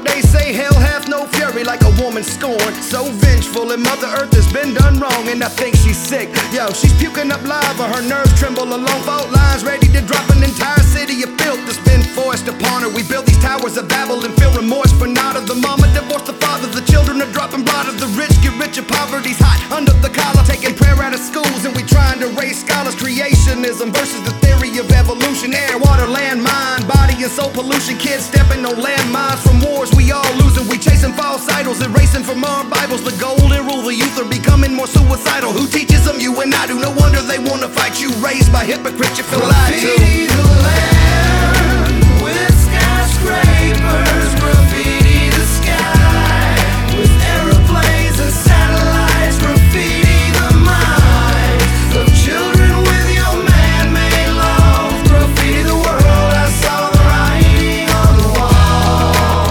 they say hell hath no fury like a woman scorned. So vengeful and Mother Earth has been done wrong, and I think she's sick. Yo, she's puking up lava, her nerves tremble along fault lines, ready to drop an entire city of filth that's been forced upon her. We build these towers of Babel and feel remorse for not of the mama divorced the father. The children are dropping blood of the rich get richer. Poverty's hot under the collar, taking prayer out of schools, and we trying to raise scholars. Creationism versus the theory of evolution. Air, water, land, mind, body and soul pollution. Kids stepping on landmines from wars we all losing. We chasing false idols, erasing from our Bibles the golden rule. The youth are becoming more suicidal. Who teaches them? You and I do. No wonder they wanna fight you. Raised by hypocrites, you feel lied to. Graffiti the land with skyscrapers. Graffiti the sky with aeroplanes and satellites. Graffiti the minds of children with your man-made love. Graffiti the world, I saw the writing on the wall.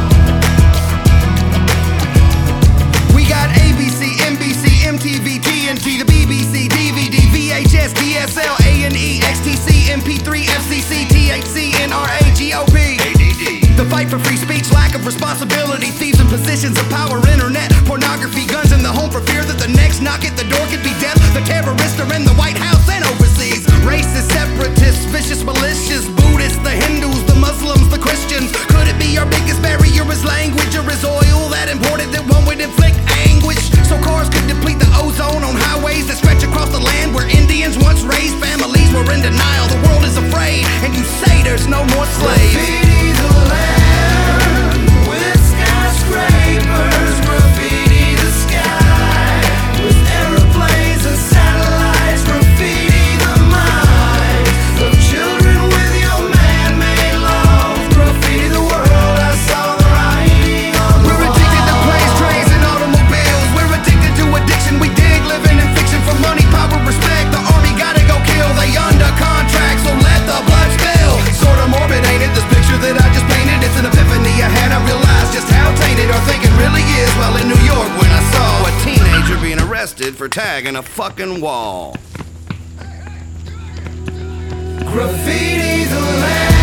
We got ABC, NBC, MTV, TNT, the BBC, DVD, VHS, DSL, A&E, XTC, MP3, FCC, THC, NRA, GOP. The fight for free speech, lack of responsibility, thieves in positions of power, internet, pornography, guns in the home for fear that the next knock at the door could be death. The terrorists are in the White House and overseas. Racist, separatists, vicious, malicious, Buddhists, the Hindus, the Muslims, the Christians. Could it be our biggest barrier is language, or is oil that imported that one would inflict anguish? So cars could deplete the ozone on highways that stretch across the land where Indians once raised. Families were in denial, the world is afraid, and you say there's no more slaves. Graffiti the land with skyscrapers. Graffiti the sky with aeroplanes and satellites. Graffiti the minds of children with your man-made love. Graffiti the world, I saw the writing on the We're wall. addicted to planes, trains, and automobiles. We're addicted to addiction. We dig living in fiction for money, power, respect. The army gotta go kill. They under contract, so let the blood spill. Sorta morbid, ain't it? This picture that I just painted, it's an epiphany I had. I realized just how tainted our thinking really is. While in New York, when I saw a teenager being arrested for tagging a fucking wall. Graffiti the land.